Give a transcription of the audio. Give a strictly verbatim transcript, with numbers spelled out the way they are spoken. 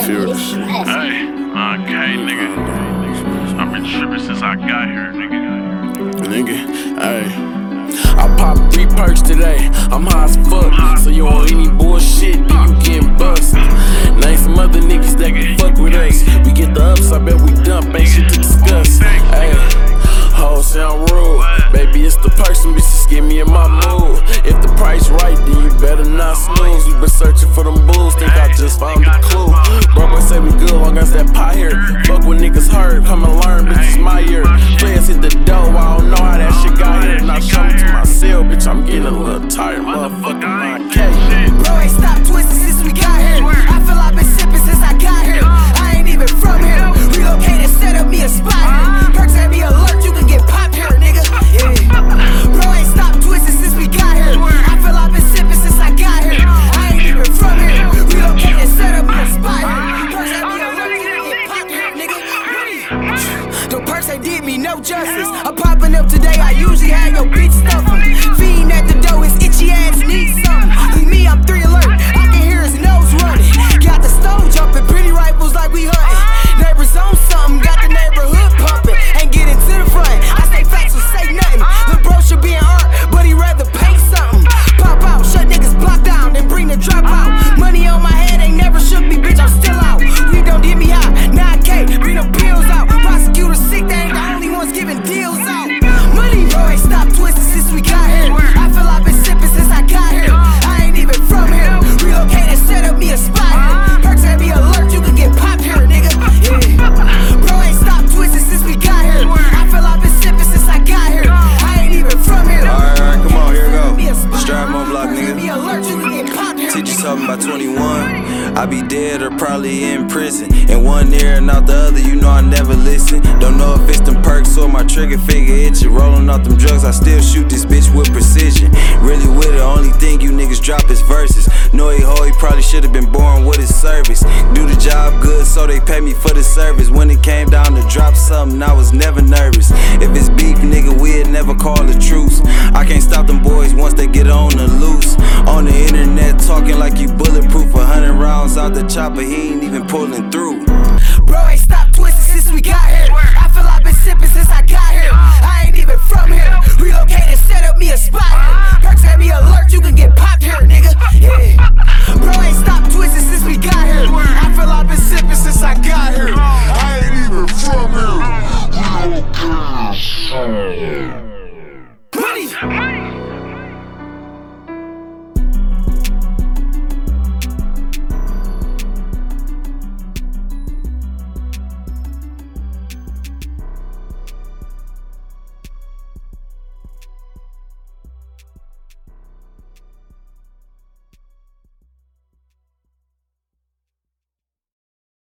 feel this shit. Hey, okay, nigga. I've been tripping since I got here, nigga. Nigga, ayy. I popped three perks today, I'm high as fuck. So you on any bullshit, then you getting busted. Name some other niggas that can fuck with us. We get the ups, I bet we dump, ain't shit to discuss. Ayy, hoes sound rude. Baby, it's the person, bitches get me in my mood. If the price right, then you better not snooze. We been searching for them bulls, think I just found a clue. Bro, boy say we good long as that pie here. Fuck when niggas hurt, come and learn, bitch, it's my year. Players hit the dough, I don't know how that shit got here. Not coming to my cell, bitch, I'm getting a little tired, motherfucking nine K. Bro, ain't stopped twisting since we got here. I feel I've been sipping since I got here. I ain't even from here. Relocated, set up me a spot here. Perks had me alert, you can get popped here, nigga. Yeah. Bro, ain't stopped twisting since we got here. I feel I've been sipping since I got here. I ain't even from here. Relocated, set up me a spot here. Perks had me alert, you can get popped here, nigga. The perks ain't did me no justice. I'm popping up today, I usually had your bitch stuffing. Fiend at the door, his itchy ass needs something. With me, I'm three alert, I can hear his nose running. Got the stove jumping, pretty rifles like we hunting. Neighbors on something, got the neighborhood pumping. Ain't getting to the front, I stay facts or say nothing. The bro should be in art, but he rather paint something. Pop out, shut niggas block down, then bring the drop out. Money on my head ain't never shook me, bitch, I'm still out. We don't get me high, nine K, bring the bills out. Prosecutors sick, they ain't the only ones giving deals out. Money, bro, ain't stopped twisting since we got here. I feel I've been sipping since I got here. I ain't even from here. Relocated, set up me a spot here. Perks had me alert, you can get popped here, nigga. Yeah. Bro, ain't stopped twisting since we got here. I feel I've been sipping since I got here. I ain't even from here. Alright, alright, come on, here we go. Strap on block, nigga. Be alert, you can get popped here. Teachers talking about twenty-one. I be dead or probably in prison. In one ear and out the other, you know I never listen. Don't know if it's them perks or my trigger finger itching. Rolling off them drugs, I still shoot this bitch with precision. Really with it, only thing you niggas drop is verses. Know he ho, he probably should've been born with his service. Do the job good, so they pay me for the service. When it came down to drop something, I was never nervous. If it's beef, nigga, we'd never call a truce. I can't stop them boys once they get on the loose. On the internet, talking like you bulletproof. A hundred rounds out the chopper, he ain't even pulling through. Bro, ain't stopped twisting since we got here. I feel I've been sipping since I got here. I ain't even from here. Relocated, set up me a spot